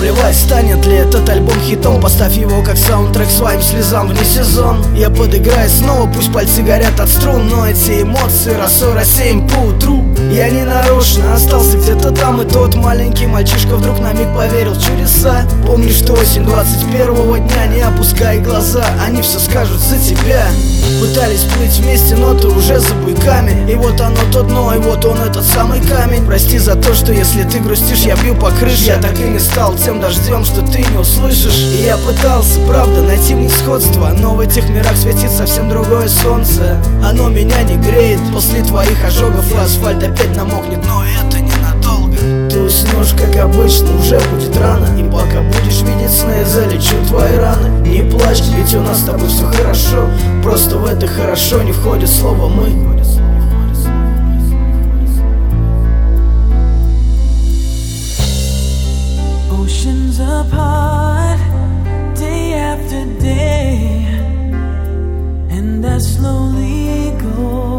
Плевать, станет ли этот альбом хитом, поставь его как саундтрек своим слезам вне сезон. Я подыграю снова, пусть пальцы горят от струн, но эти эмоции росой рассеем поутру. Я не нарочно остался где-то там, и тот маленький мальчишка вдруг на миг поверил в чудеса. Помнишь, что осень 21-го дня, не опускай глаза, они все скажут за тебя. Пытались плыть вместе, но ты уже за буйками, и вот оно то дно, и вот он этот самый камень. Прости за то, что если ты грустишь, я бью по крыше. Я так и не стал тем дождем, что ты не услышишь. И я пытался, правда, найти в них сходство, но в этих мирах светит совсем другое солнце. Оно меня не греет, после твоих ожогов и асфальт опять намокнет, но это ненадолго. Ты уснешь, как обычно, уже будет рано, и пока будешь видеть сны, я залечу твои раны. Не плачь, ведь у нас с тобой все хорошо, просто в это хорошо не входит слово «мы». Oceans apart, day after day, and I slowly go